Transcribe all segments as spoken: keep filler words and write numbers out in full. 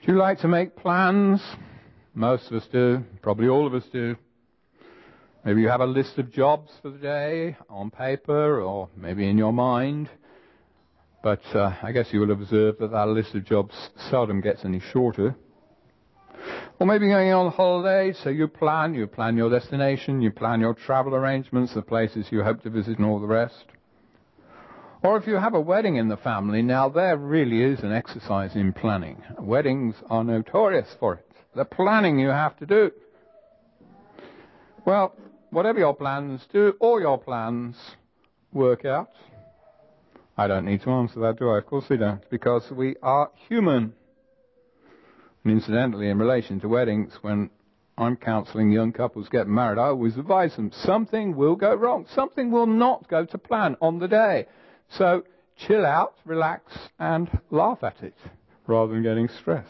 Do you like to make plans? Most of us do. Probably all of us do. Maybe you have a list of jobs for the day on paper or maybe in your mind. But uh, I guess you will observe that that list of jobs seldom gets any shorter. Or maybe going on holiday, so you plan, you plan your destination, you plan your travel arrangements, the places you hope to visit and all the rest. Or if you have a wedding in the family, now there really is an exercise in planning. Weddings are notorious for it. The planning you have to do. Well, whatever your plans do, all your plans work out. I don't need to answer that, do I? Of course we don't, because we are human. And incidentally, in relation to weddings, when I'm counselling young couples getting married, I always advise them, something will go wrong. Something will not go to plan on the day. So chill out, relax, and laugh at it, rather than getting stressed.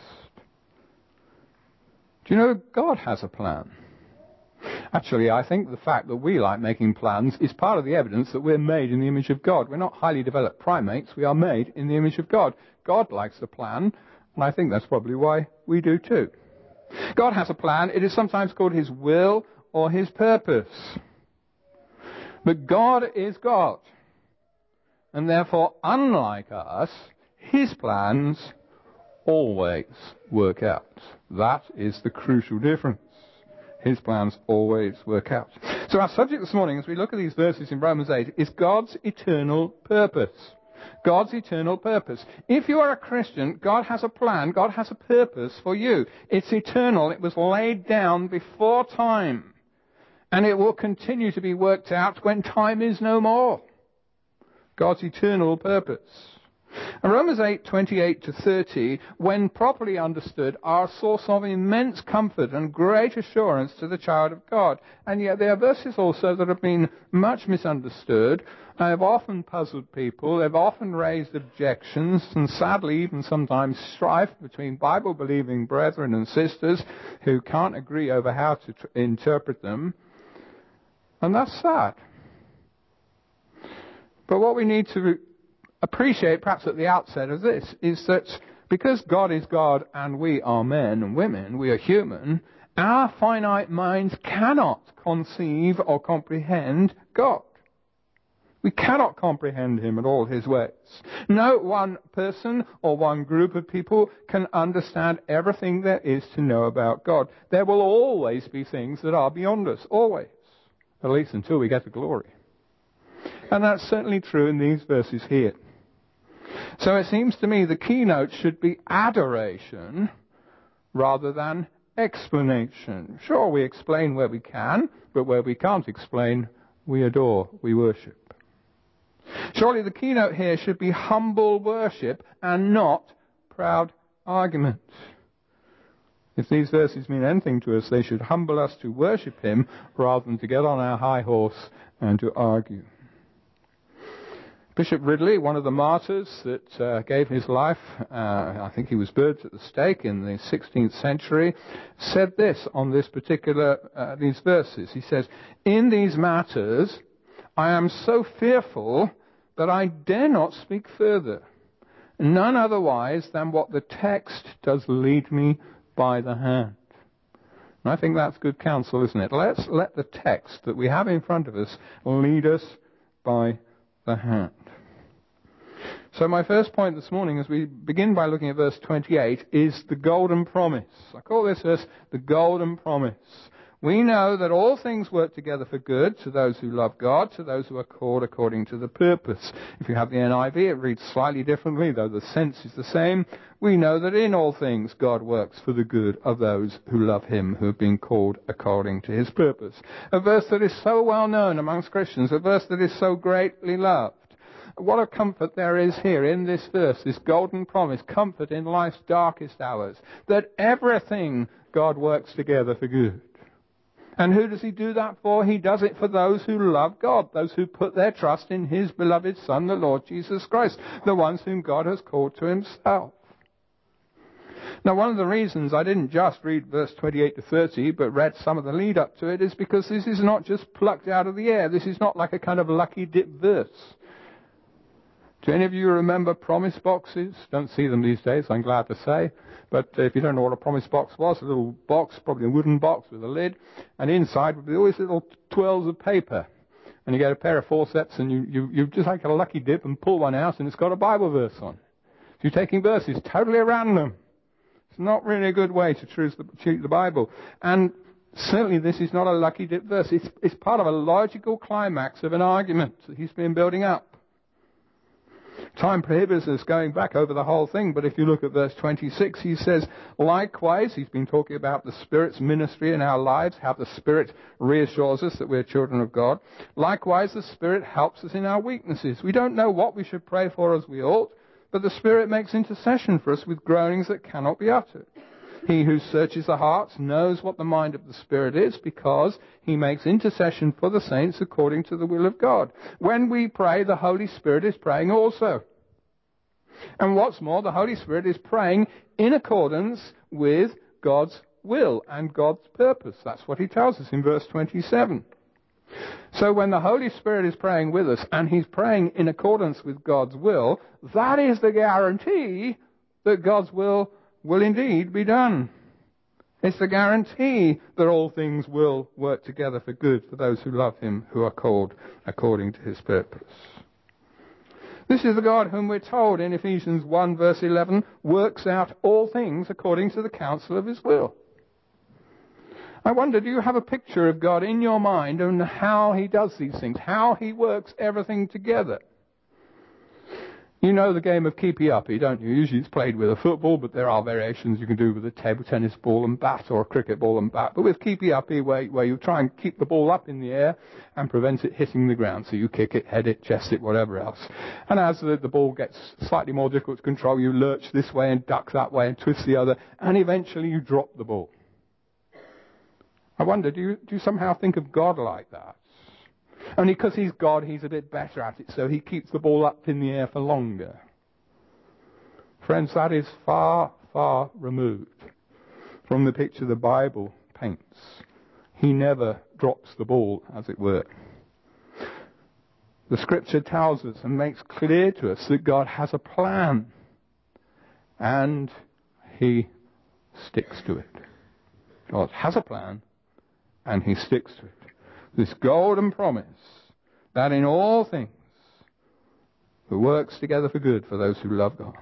Do you know God has a plan? Actually, I think the fact that we like making plans is part of the evidence that we're made in the image of God. We're not highly developed primates. We are made in the image of God. God likes a plan, and I think that's probably why we do too. God has a plan. It is sometimes called His will or His purpose. But God is God. And therefore, unlike us, His plans always work out. That is the crucial difference. His plans always work out. So our subject this morning, as we look at these verses in Romans eight, is God's eternal purpose. God's eternal purpose. If you are a Christian, God has a plan, God has a purpose for you. It's eternal. It was laid down before time. And it will continue to be worked out when time is no more. God's eternal purpose. And Romans eight, twenty-eight to thirty, when properly understood, are a source of immense comfort and great assurance to the child of God. And yet there are verses also that have been much misunderstood, and have often puzzled people, they've often raised objections, and sadly even sometimes strife between Bible-believing brethren and sisters who can't agree over how to tr- interpret them. And that's sad. But what we need to appreciate, perhaps at the outset of this, is that because God is God and we are men and women, we are human, our finite minds cannot conceive or comprehend God. We cannot comprehend Him and all His ways. No one person or one group of people can understand everything there is to know about God. There will always be things that are beyond us, always, at least until we get to glory. And that's certainly true in these verses here. So it seems to me the keynote should be adoration rather than explanation. Sure, we explain where we can, but where we can't explain, we adore, we worship. Surely the keynote here should be humble worship and not proud argument. If these verses mean anything to us, they should humble us to worship Him rather than to get on our high horse and to argue. Bishop Ridley, one of the martyrs that uh, gave his life, uh, I think he was burned at the stake in the sixteenth century, said this on this particular, uh, these verses. He says, "In these matters, I am so fearful that I dare not speak further, none otherwise than what the text does lead me by the hand." And I think that's good counsel, isn't it? Let's let the text that we have in front of us lead us by the hand. So my first point this morning, as we begin by looking at verse twenty-eight, is the golden promise. I call this verse the golden promise. We know that all things work together for good to those who love God, to those who are called according to the purpose. If you have the N I V, it reads slightly differently, though the sense is the same. We know that in all things God works for the good of those who love Him, who have been called according to His purpose. A verse that is so well known amongst Christians, a verse that is so greatly loved. What a comfort there is here in this verse, this golden promise, comfort in life's darkest hours, that everything God works together for good. And who does He do that for? He does it for those who love God, those who put their trust in His beloved Son, the Lord Jesus Christ, the ones whom God has called to Himself. Now, one of the reasons I didn't just read verse twenty-eight to thirty, but read some of the lead up to it, is because this is not just plucked out of the air. This is not like a kind of lucky dip verse. Do any of you remember promise boxes? Don't see them these days, I'm glad to say. But if you don't know what a promise box was, a little box, probably a wooden box with a lid, and inside would be always little twirls of paper. And you get a pair of forceps and you, you, you just like a lucky dip and pull one out and it's got a Bible verse on. So you're taking verses totally random. It's not really a good way to choose the, choose the Bible. And certainly this is not a lucky dip verse. It's, it's part of a logical climax of an argument that he's been building up. Time prohibits us going back over the whole thing, but if you look at verse twenty-six, he says, likewise, he's been talking about the Spirit's ministry in our lives, how the Spirit reassures us that we're children of God. Likewise, the Spirit helps us in our weaknesses. We don't know what we should pray for as we ought, but the Spirit makes intercession for us with groanings that cannot be uttered. He who searches the hearts knows what the mind of the Spirit is, because he makes intercession for the saints according to the will of God. When we pray, the Holy Spirit is praying also. And what's more, the Holy Spirit is praying in accordance with God's will and God's purpose. That's what he tells us in verse twenty-seven. So when the Holy Spirit is praying with us, and he's praying in accordance with God's will, that is the guarantee that God's will will indeed be done. It's the guarantee that all things will work together for good for those who love him, who are called according to his purpose. This is the God whom we're told in Ephesians one verse eleven works out all things according to the counsel of his will. I wonder, do you have a picture of God in your mind and how he does these things, how he works everything together? You know the game of keepy-uppy, don't you? Usually it's played with a football, but there are variations you can do with a table tennis ball and bat or a cricket ball and bat. But with keepy-uppy, where, where you try and keep the ball up in the air and prevent it hitting the ground. So you kick it, head it, chest it, whatever else. And as the, the ball gets slightly more difficult to control, you lurch this way and duck that way and twist the other, and eventually you drop the ball. I wonder, do you, do you somehow think of God like that? Only because he's God, he's a bit better at it, so he keeps the ball up in the air for longer. Friends, that is far, far removed from the picture the Bible paints. He never drops the ball, as it were. The Scripture tells us and makes clear to us that God has a plan, and he sticks to it. God has a plan, and he sticks to it. This golden promise that in all things it works together for good for those who love God.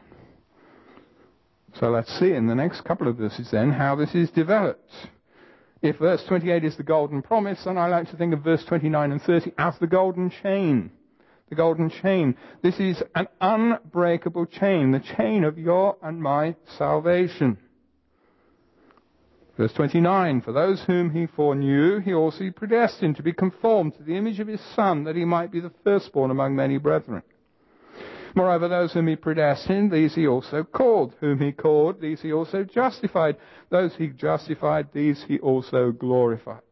So let's see in the next couple of verses then how this is developed. If verse twenty-eight is the golden promise, then I like to think of verse twenty-nine and thirty as the golden chain. The golden chain. This is an unbreakable chain, the chain of your and my salvation. Verse twenty-nine, for those whom he foreknew, he also predestined to be conformed to the image of his Son, that he might be the firstborn among many brethren. Moreover, those whom he predestined, these he also called. Whom he called, these he also justified. Those he justified, these he also glorified.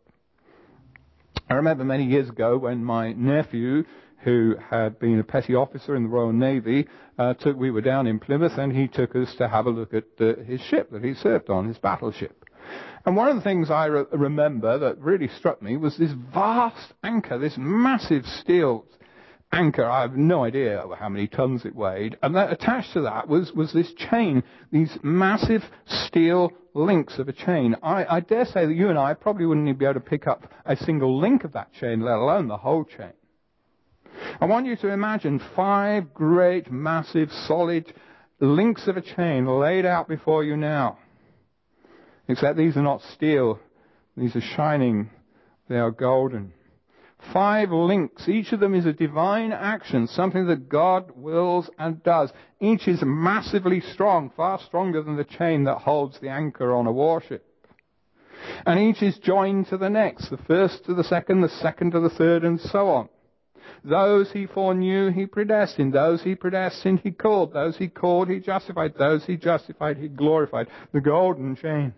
I remember many years ago when my nephew, who had been a petty officer in the Royal Navy, uh, took, we were down in Plymouth, and he took us to have a look at uh, his ship that he served on, his battleship. And one of the things I re- remember that really struck me was this vast anchor, this massive steel anchor. I have no idea how many tons it weighed. And that, attached to that was, was this chain, these massive steel links of a chain. I, I dare say that you and I probably wouldn't even be able to pick up a single link of that chain, let alone the whole chain. I want you to imagine five great, massive, solid links of a chain laid out before you now. Except these are not steel. These are shining. They are golden. Five links. Each of them is a divine action, something that God wills and does. Each is massively strong, far stronger than the chain that holds the anchor on a warship. And each is joined to the next, the first to the second, the second to the third, and so on. Those he foreknew, he predestined. Those he predestined, he called. Those he called, he justified. Those he justified, he glorified. The golden chain.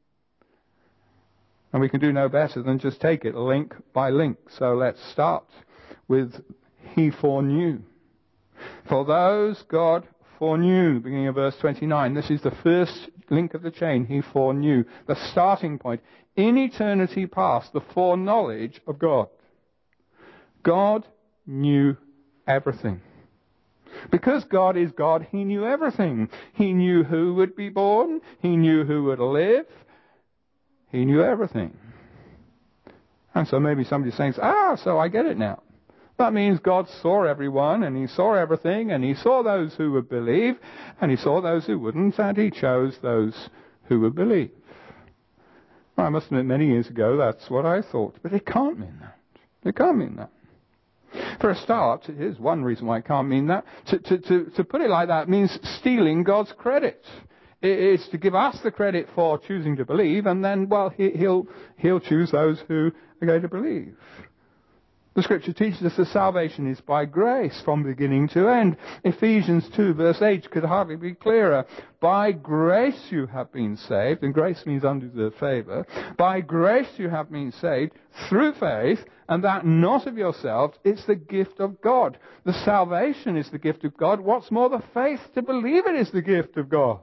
And we can do no better than just take it link by link. So let's start with he foreknew. For those God foreknew, beginning of verse twenty-nine. This is the first link of the chain, he foreknew. The starting point. In eternity past, the foreknowledge of God. God knew everything. Because God is God, he knew everything. He knew who would be born. He knew who would live. He knew everything. And so maybe somebody thinks, ah, so I get it now. That means God saw everyone, and he saw everything, and he saw those who would believe, and he saw those who wouldn't, and he chose those who would believe. Well, I must admit, many years ago, that's what I thought. But it can't mean that. It can't mean that. For a start, here's one reason why it can't mean that. To, to, to, to put it like that means stealing God's credit. It's to give us the credit for choosing to believe, and then, well, he, he'll, he'll choose those who are going to believe. The Scripture teaches us that salvation is by grace from beginning to end. Ephesians two verse eight could hardly be clearer. By grace you have been saved, and grace means undeserved favour. By grace you have been saved through faith, and that not of yourselves, it's the gift of God. The salvation is the gift of God. What's more, the faith to believe it is the gift of God.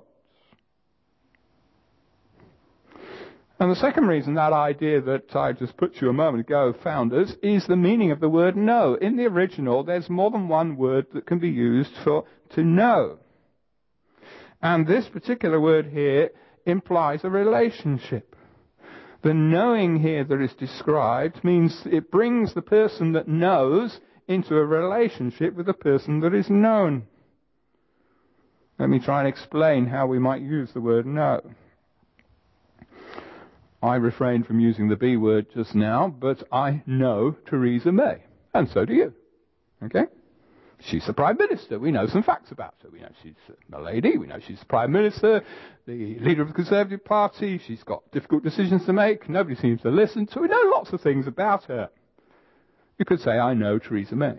And the second reason that idea that I just put to you a moment ago found us is the meaning of the word know. In the original, there's more than one word that can be used for to know. And this particular word here implies a relationship. The knowing here that is described means it brings the person that knows into a relationship with the person that is known. Let me try and explain how we might use the word know. I refrained from using the B word just now, but I know Theresa May. And so do you. Okay? She's the Prime Minister. We know some facts about her. We know she's a lady. We know she's the Prime Minister, the leader of the Conservative Party. She's got difficult decisions to make. Nobody seems to listen. So we know lots of things about her. You could say, I know Theresa May.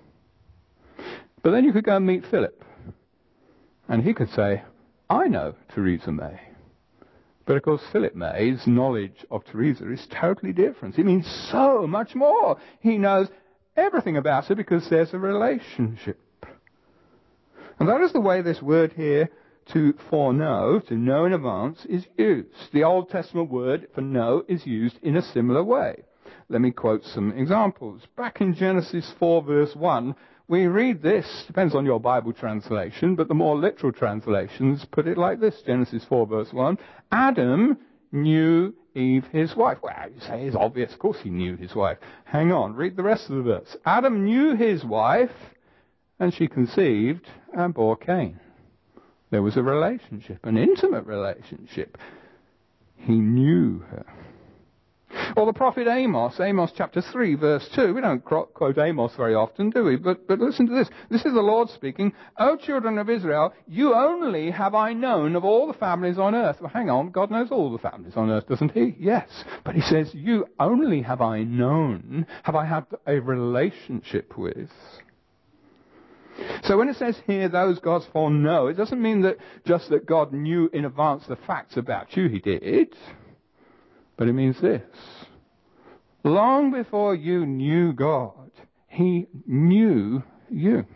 But then you could go and meet Philip. And he could say, I know Theresa May. But of course, Philip May's knowledge of Theresa is totally different. It means so much more. He knows everything about her because there's a relationship. And that is the way this word here, to foreknow, to know in advance, is used. The Old Testament word for know is used in a similar way. Let me quote some examples. Back in Genesis four verse one, we read this, depends on your Bible translation, but the more literal translations put it like this, Genesis four verse one, Adam knew Eve his wife. Well, you say it's obvious, of course he knew his wife. Hang on, read the rest of the verse. Adam knew his wife, and she conceived and bore Cain. There was a relationship, an intimate relationship. He knew her. Or the prophet Amos, Amos chapter three, verse two. We don't quote Amos very often, do we? But, but listen to this. This is the Lord speaking. O children of Israel, you only have I known of all the families on earth. Well, hang on. God knows all the families on earth, doesn't he? Yes. But he says, you only have I known, have I had a relationship with. So when it says here, those God's foreknow, it doesn't mean that just that God knew in advance the facts about you. He did. But it means this. Long before you knew God, he knew you.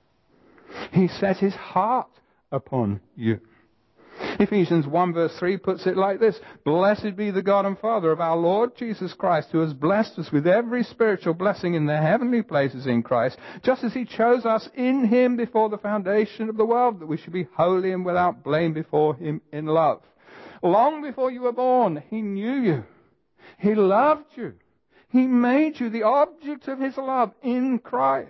He set his heart upon you. Ephesians one verse three puts it like this. Blessed be the God and Father of our Lord Jesus Christ, who has blessed us with every spiritual blessing in the heavenly places in Christ, just as he chose us in him before the foundation of the world, that we should be holy and without blame before him in love. Long before you were born, he knew you. He loved you. He made you the object of his love in Christ.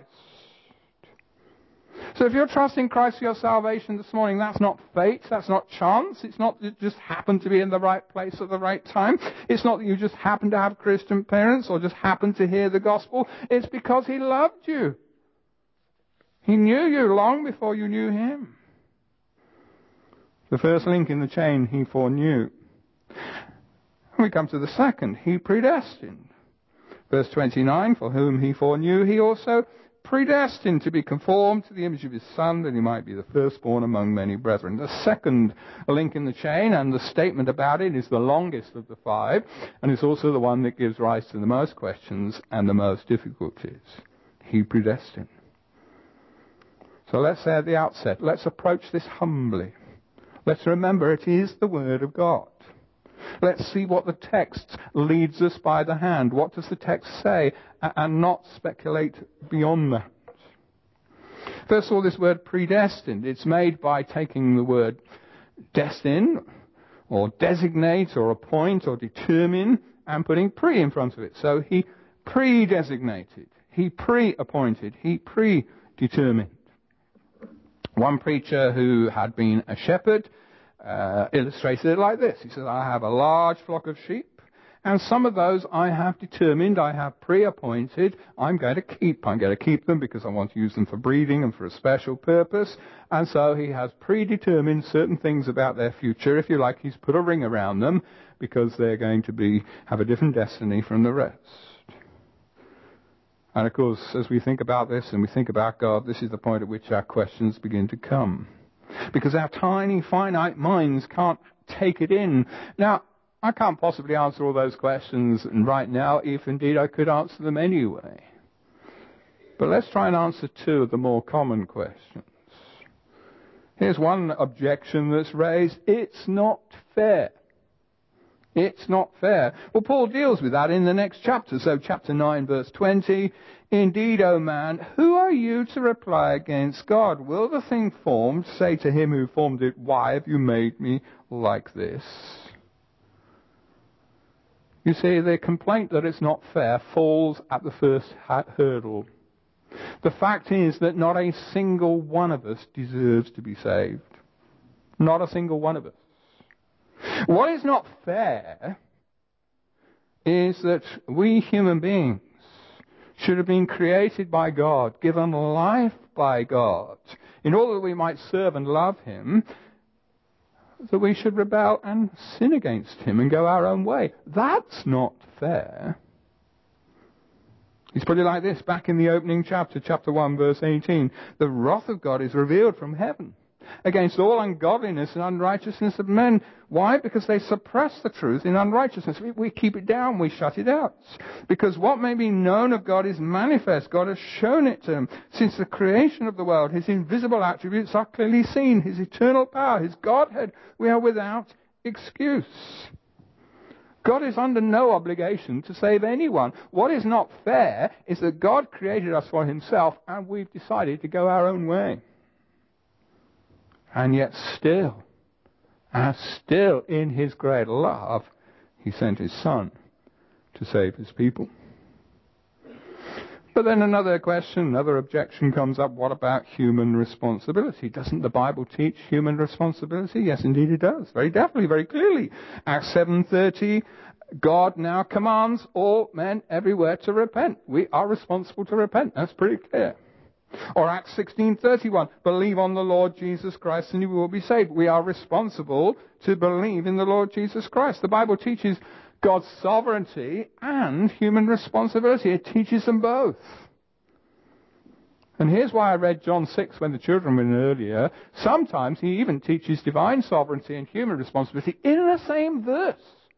So if you're trusting Christ for your salvation this morning, that's not fate, that's not chance. It's not that you just happen to be in the right place at the right time. It's not that you just happen to have Christian parents or just happen to hear the gospel. It's because he loved you. He knew you long before you knew him. The first link in the chain, he foreknew. We come to the second, he predestined. Verse twenty-nine, for whom he foreknew, he also predestined to be conformed to the image of his Son, that he might be the firstborn among many brethren. The second link in the chain, and the statement about it, is the longest of the five, and it's also the one that gives rise to the most questions and the most difficulties. He predestined. So let's say at the outset, let's approach this humbly. Let's remember it is the Word of God. Let's see what the text leads us by the hand. What does the text say? And not speculate beyond that. First of all, this word predestined. It's made by taking the word destine, or designate, or appoint, or determine, and putting pre in front of it. So he pre-designated, he pre-appointed, he predetermined. One preacher who had been a shepherd uh, illustrated it like this. He says, I have a large flock of sheep, and some of those I have determined, I have pre-appointed, I'm going to keep. I'm going to keep them because I want to use them for breeding and for a special purpose. And so he has predetermined certain things about their future. If you like, he's put a ring around them because they're going to be have a different destiny from the rest. And of course, as we think about this and we think about God, this is the point at which our questions begin to come. Because our tiny, finite minds can't take it in. Now, I can't possibly answer all those questions right now, if indeed I could answer them anyway. But let's try and answer two of the more common questions. Here's one objection that's raised. It's not fair. It's not fair. Well, Paul deals with that in the next chapter. So chapter nine, verse twenty. Indeed, O man, who are you to reply against God? Will the thing formed say to him who formed it, why have you made me like this? You see, the complaint that it's not fair falls at the first hurdle. The fact is that not a single one of us deserves to be saved. Not a single one of us. What is not fair is that we human beings should have been created by God, given life by God, in order that we might serve and love Him, that we should rebel and sin against Him and go our own way. That's not fair. He's put it like this back in the opening chapter, chapter one, verse eighteen. The wrath of God is revealed from heaven against all ungodliness and unrighteousness of men. Why? Because they suppress the truth in unrighteousness. We, we keep it down, we shut it out. Because what may be known of God is manifest. God has shown it to them. Since the creation of the world, His invisible attributes are clearly seen. His eternal power, His Godhead, we are without excuse. God is under no obligation to save anyone. What is not fair is that God created us for Himself and we've decided to go our own way. And yet still, and still in His great love, He sent His Son to save His people. But then another question, another objection comes up. What about human responsibility? Doesn't the Bible teach human responsibility? Yes, indeed it does. Very definitely, very clearly. Acts seven thirty, God now commands all men everywhere to repent. We are responsible to repent. That's pretty clear. Or Acts sixteen thirty-one, believe on the Lord Jesus Christ and you will be saved. We are responsible to believe in the Lord Jesus Christ. The Bible teaches God's sovereignty and human responsibility. It teaches them both. And here's why I read John six when the children were in earlier. Sometimes He even teaches divine sovereignty and human responsibility in the same verse.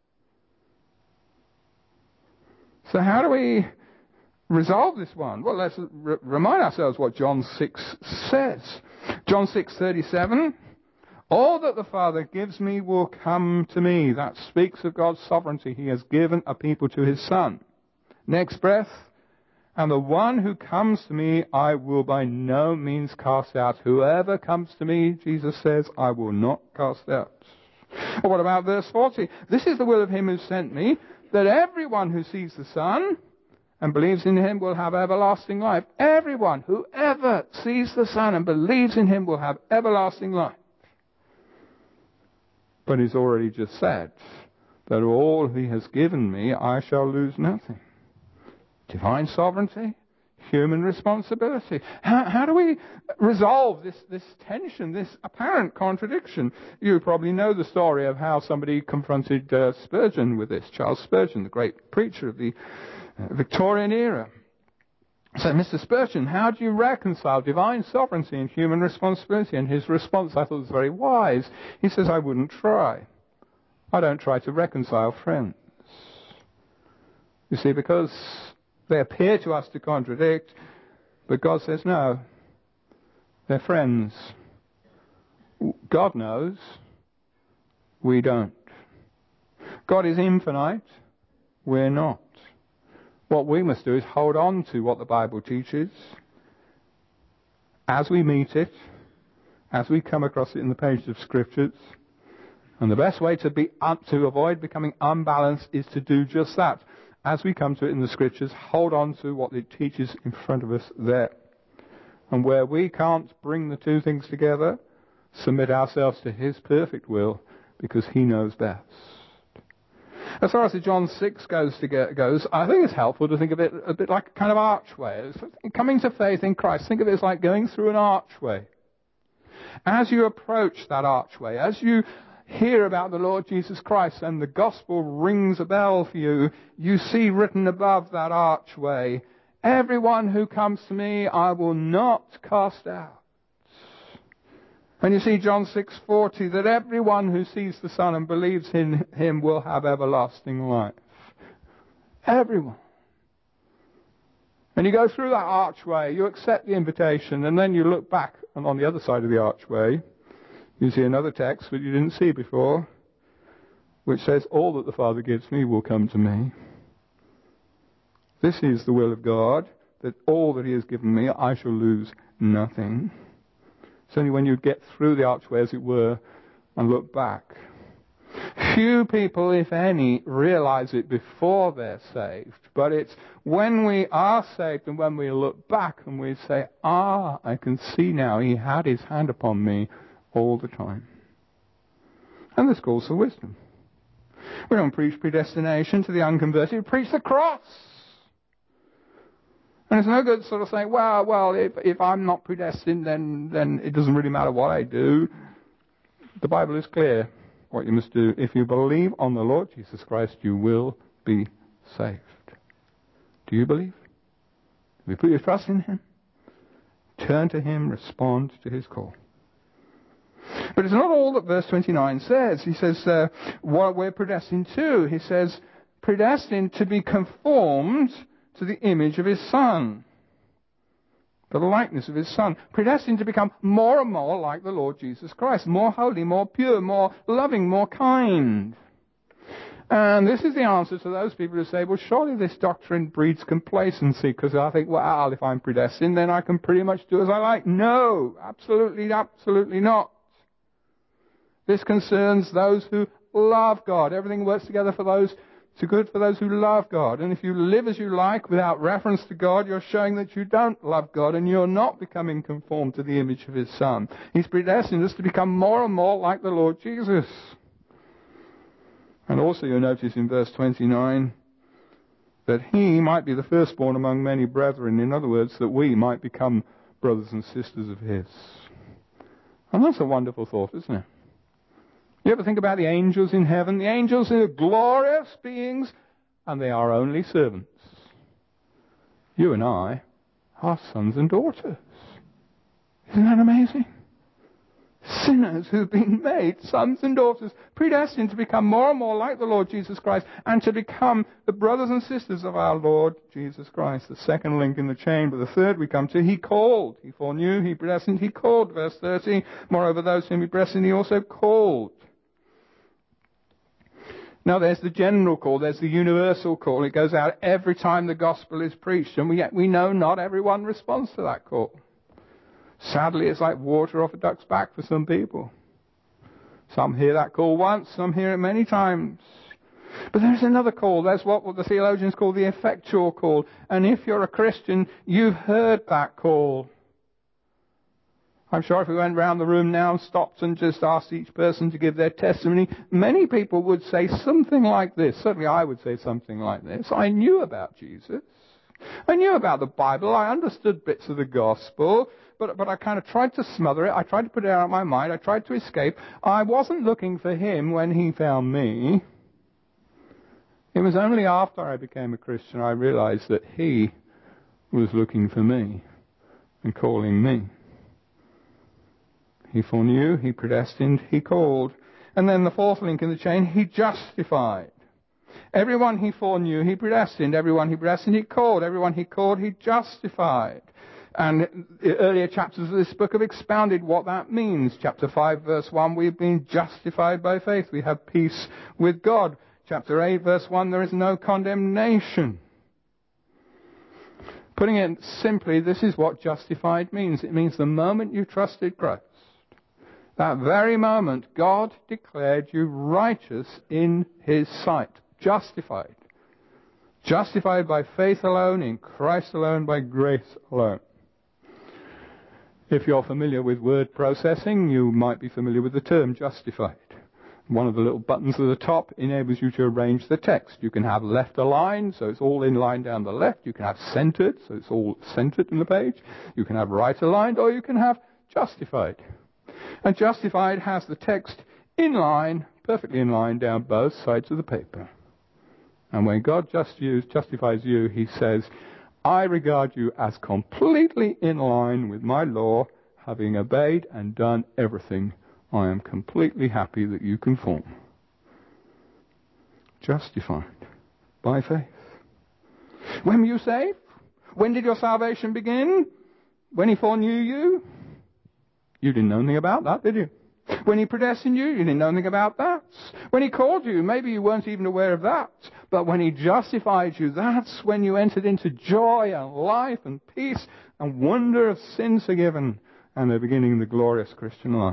So how do we resolve this one? Well, let's r- remind ourselves what John six says. John six thirty-seven, all that the Father gives me will come to me. That speaks of God's sovereignty. He has given a people to His Son. Next breath, and the one who comes to me I will by no means cast out. Whoever comes to me, Jesus says, I will not cast out. Or what about verse forty? This is the will of Him who sent me, that everyone who sees the Son and believes in Him will have everlasting life. Everyone, whoever sees the Son and believes in Him will have everlasting life. But He's already just said that all He has given me, I shall lose nothing. Divine sovereignty, human responsibility. How, how do we resolve this, this tension, this apparent contradiction? You probably know the story of how somebody confronted uh, Spurgeon with this. Charles Spurgeon, the great preacher of the uh, Victorian era. So, Mister Spurgeon, how do you reconcile divine sovereignty and human responsibility? And his response, I thought, was very wise. He says, I wouldn't try. I don't try to reconcile friends. You see, because they appear to us to contradict, but God says no. They're friends. God knows. We don't. God is infinite. We're not. What we must do is hold on to what the Bible teaches as we meet it, as we come across it in the pages of Scriptures. And the best way to be to avoid becoming unbalanced is to do just that. As we come to it in the Scriptures, hold on to what it teaches in front of us there. And where we can't bring the two things together, submit ourselves to His perfect will, because He knows best. As far as the John six goes, to get, goes, I think it's helpful to think of it a bit like a kind of archway. Coming to faith in Christ, think of it as like going through an archway. As you approach that archway, as you hear about the Lord Jesus Christ and the gospel rings a bell for you, you see written above that archway, everyone who comes to me I will not cast out. And you see John six forty, that everyone who sees the Son and believes in Him will have everlasting life. Everyone. And you go through that archway, you accept the invitation, and then you look back, and on the other side of the archway, you see another text that you didn't see before, which says, all that the Father gives me will come to me. This is the will of God, that all that He has given me, I shall lose nothing. It's only when you get through the archway, as it were, and look back. Few people, if any, realize it before they're saved. But it's when we are saved and when we look back and we say, ah, I can see now He had His hand upon me all the time. And this calls for wisdom. We don't preach predestination to the unconverted. We preach the cross. And it's no good sort of saying, well, well, if, if I'm not predestined, then, then it doesn't really matter what I do. The Bible is clear what you must do. If you believe on the Lord Jesus Christ, you will be saved. Do you believe? Have you put your trust in Him? Turn to Him, respond to His call. But it's not all that verse twenty-nine says. He says, uh, what we're predestined to. He says, predestined to be conformed to the image of His Son, the likeness of His Son, predestined to become more and more like the Lord Jesus Christ, more holy, more pure, more loving, more kind. And this is the answer to those people who say, well, surely this doctrine breeds complacency, because I think, well, if I'm predestined, then I can pretty much do as I like. No, absolutely, absolutely not. This concerns those who love God. Everything works together for those It's good for those who love God. And if you live as you like without reference to God, you're showing that you don't love God and you're not becoming conformed to the image of His Son. He's predestined us to become more and more like the Lord Jesus. And also you'll notice in verse twenty-nine that He might be the firstborn among many brethren. In other words, that we might become brothers and sisters of His. And that's a wonderful thought, isn't it? You ever think about the angels in heaven? The angels are glorious beings, and they are only servants. You and I are sons and daughters. Isn't that amazing? Sinners who've been made sons and daughters, predestined to become more and more like the Lord Jesus Christ, and to become the brothers and sisters of our Lord Jesus Christ. The second link in the chain, but the third we come to, He called. He foreknew, He predestined, He called. Verse thirty, moreover those whom He predestined, He also called. Now there's the general call, there's the universal call. It goes out every time the gospel is preached, and we, we know not everyone responds to that call. Sadly, it's like water off a duck's back for some people. Some hear that call once, some hear it many times. But there's another call. There's what the theologians call the effectual call. And if you're a Christian, you've heard that call. I'm sure if we went round the room now and stopped and just asked each person to give their testimony, many people would say something like this. Certainly I would say something like this. I knew about Jesus. I knew about the Bible. I understood bits of the gospel. But, but I kind of tried to smother it. I tried to put it out of my mind. I tried to escape. I wasn't looking for Him when He found me. It was only after I became a Christian I realized that He was looking for me and calling me. He foreknew, He predestined, He called. And then the fourth link in the chain, He justified. Everyone He foreknew, He predestined. Everyone He predestined, He called. Everyone He called, He justified. And the earlier chapters of this book have expounded what that means. Chapter five, verse one, we've been justified by faith. We have peace with God. Chapter eight, verse one, there is no condemnation. Putting it simply, this is what justified means. It means the moment you trusted Christ, that very moment, God declared you righteous in His sight. Justified. Justified by faith alone, in Christ alone, by grace alone. If you're familiar with word processing, you might be familiar with the term justified. One of the little buttons at the top enables you to arrange the text. You can have left aligned, so it's all in line down the left. You can have centered, so it's all centered in the page. You can have right aligned, or you can have justified. And justified has the text in line, perfectly in line down both sides of the paper. And when God just use, justifies you, He says, I regard you as completely in line with my law, having obeyed and done everything. I am completely happy that you conform. Justified by faith. When were you saved? When did your salvation begin? When He foreknew you? You didn't know anything about that, did you? When He predestined you, you didn't know anything about that. When He called you, maybe you weren't even aware of that. But when He justified you, that's when you entered into joy and life and peace and wonder of sins forgiven and the beginning of the glorious Christian life.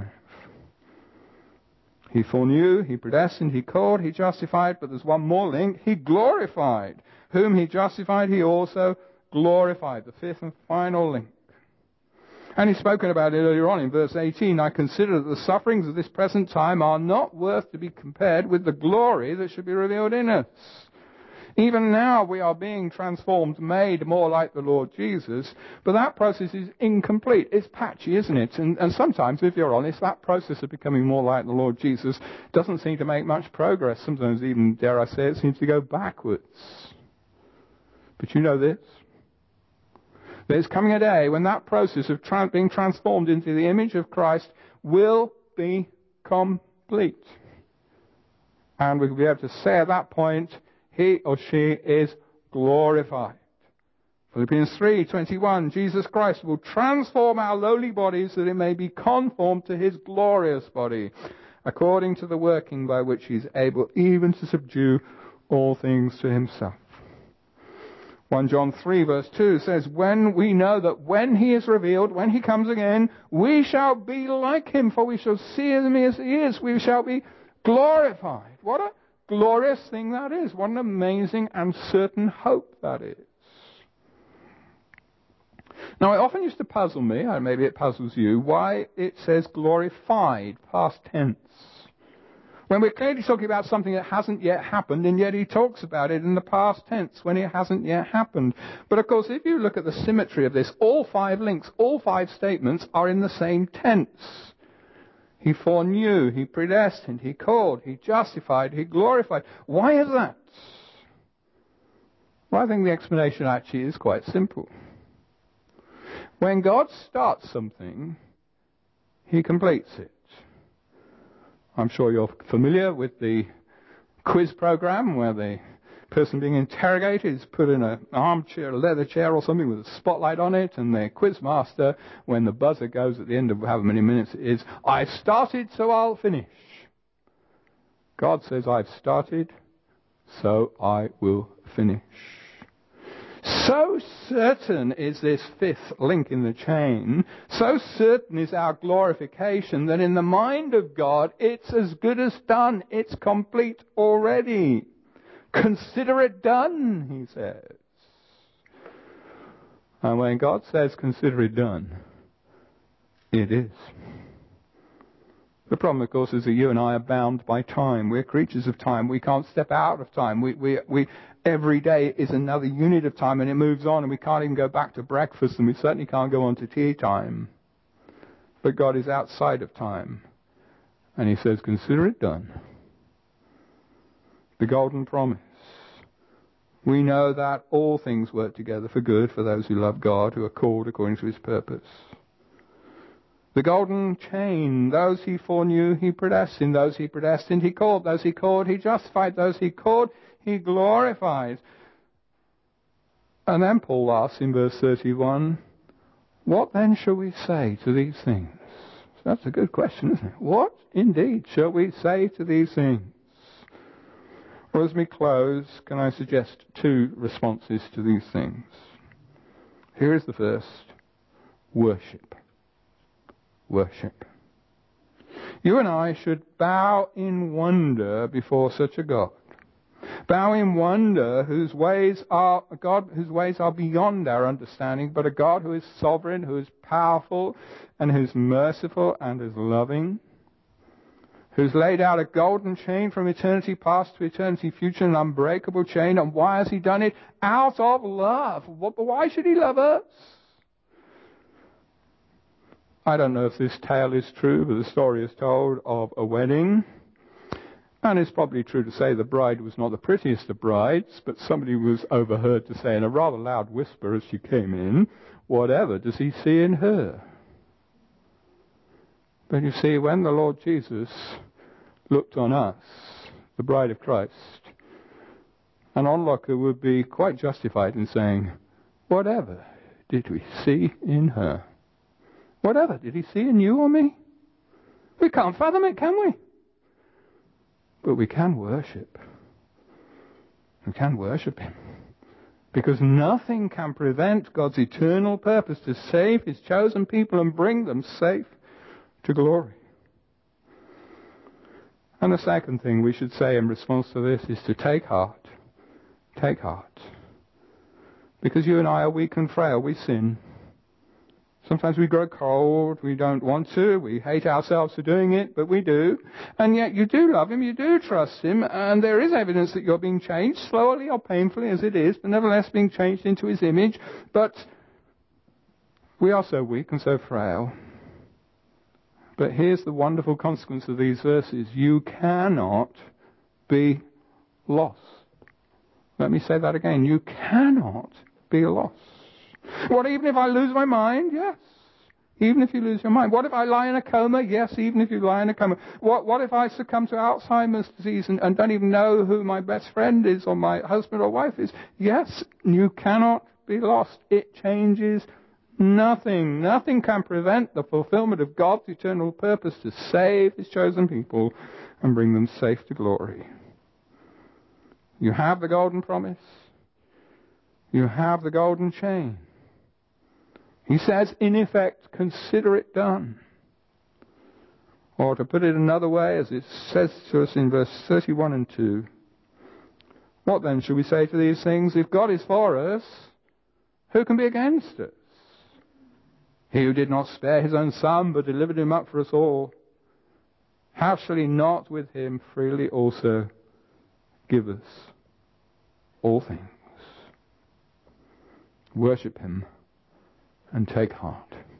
He foreknew, He predestined, He called, He justified, but there's one more link. He glorified. Whom He justified, He also glorified. The fifth and final link. And He's spoken about it earlier on in verse eighteen. I consider that the sufferings of this present time are not worth to be compared with the glory that should be revealed in us. Even now we are being transformed, made more like the Lord Jesus, but that process is incomplete. It's patchy, isn't it? And, and sometimes, if you're honest, that process of becoming more like the Lord Jesus doesn't seem to make much progress. Sometimes even, dare I say, it seems to go backwards. But you know this. There's coming a day when that process of tra- being transformed into the image of Christ will be complete. And we'll be able to say at that point, he or she is glorified. Philippians three twenty-one, Jesus Christ will transform our lowly bodies that it may be conformed to His glorious body, according to the working by which He is able even to subdue all things to Himself. First John three verse two says, when we know that when He is revealed, when He comes again, we shall be like Him, for we shall see Him as He is. We shall be glorified. What a glorious thing that is. What an amazing and certain hope that is. Now, it often used to puzzle me, and maybe it puzzles you, why it says glorified, past tense. When we're clearly talking about something that hasn't yet happened, and yet He talks about it in the past tense when it hasn't yet happened. But of course, if you look at the symmetry of this, all five links, all five statements are in the same tense. He foreknew, He predestined, He called, He justified, He glorified. Why is that? Well, I think the explanation actually is quite simple. When God starts something, He completes it. I'm sure you're familiar with the quiz program where the person being interrogated is put in an armchair, a leather chair or something with a spotlight on it, and the quiz master, when the buzzer goes at the end of however many minutes it is, I've started, so I'll finish. God says, I've started, so I will finish. So certain is this fifth link in the chain, so certain is our glorification that in the mind of God, it's as good as done. It's complete already. Consider it done, He says. And when God says consider it done, it is. The problem, of course, is that you and I are bound by time. We're creatures of time. We can't step out of time. We, we, we, every day is another unit of time, and it moves on, and we can't even go back to breakfast, and we certainly can't go on to tea time. But God is outside of time. And He says, consider it done. The golden promise. We know that all things work together for good for those who love God, who are called according to His purpose. The golden chain, those He foreknew, He predestined. Those He predestined, He called. Those He called, He justified. Those He called, He glorified. And then Paul asks in verse thirty-one, what then shall we say to these things? So that's a good question, isn't it? What indeed shall we say to these things? Well, as we close, can I suggest two responses to these things? Here is the first. Worship. Worship. You and I should bow in wonder before such a God. Bow in wonder whose ways are a God whose ways are beyond our understanding, but a God who is sovereign, who is powerful, and who's merciful and is loving, who's laid out a golden chain from eternity past to eternity future, an unbreakable chain. And why has he done it? Out of love. Why should he love us? I don't know if this tale is true, but the story is told of a wedding. And it's probably true to say the bride was not the prettiest of brides, but somebody was overheard to say in a rather loud whisper as she came in, "Whatever does he see in her?" But you see, when the Lord Jesus looked on us, the bride of Christ, an onlooker would be quite justified in saying, "Whatever did we see in her? Whatever did he see in you or me?" We can't fathom it, can we? But we can worship. We can worship him. Because nothing can prevent God's eternal purpose to save his chosen people and bring them safe to glory. And the second thing we should say in response to this is to take heart. Take heart. Because you and I are weak and frail. We sin. Sometimes we grow cold, we don't want to, we hate ourselves for doing it, but we do. And yet you do love him, you do trust him, and there is evidence that you're being changed, slowly or painfully as it is, but nevertheless being changed into his image. But we are so weak and so frail. But here's the wonderful consequence of these verses. You cannot be lost. Let me say that again. You cannot be lost. What, even if I lose my mind? Yes. Even if you lose your mind. What if I lie in a coma? Yes, even if you lie in a coma. What, what if I succumb to Alzheimer's disease and, and don't even know who my best friend is or my husband or wife is? Yes, you cannot be lost. It changes nothing. Nothing can prevent the fulfillment of God's eternal purpose to save his chosen people and bring them safe to glory. You have the golden promise. You have the golden chain. He says, in effect, consider it done. Or to put it another way, as it says to us in verse thirty-one and two, what then shall we say to these things? If God is for us, who can be against us? He who did not spare his own son, but delivered him up for us all, how shall he not with him freely also give us all things? Worship him and take heart.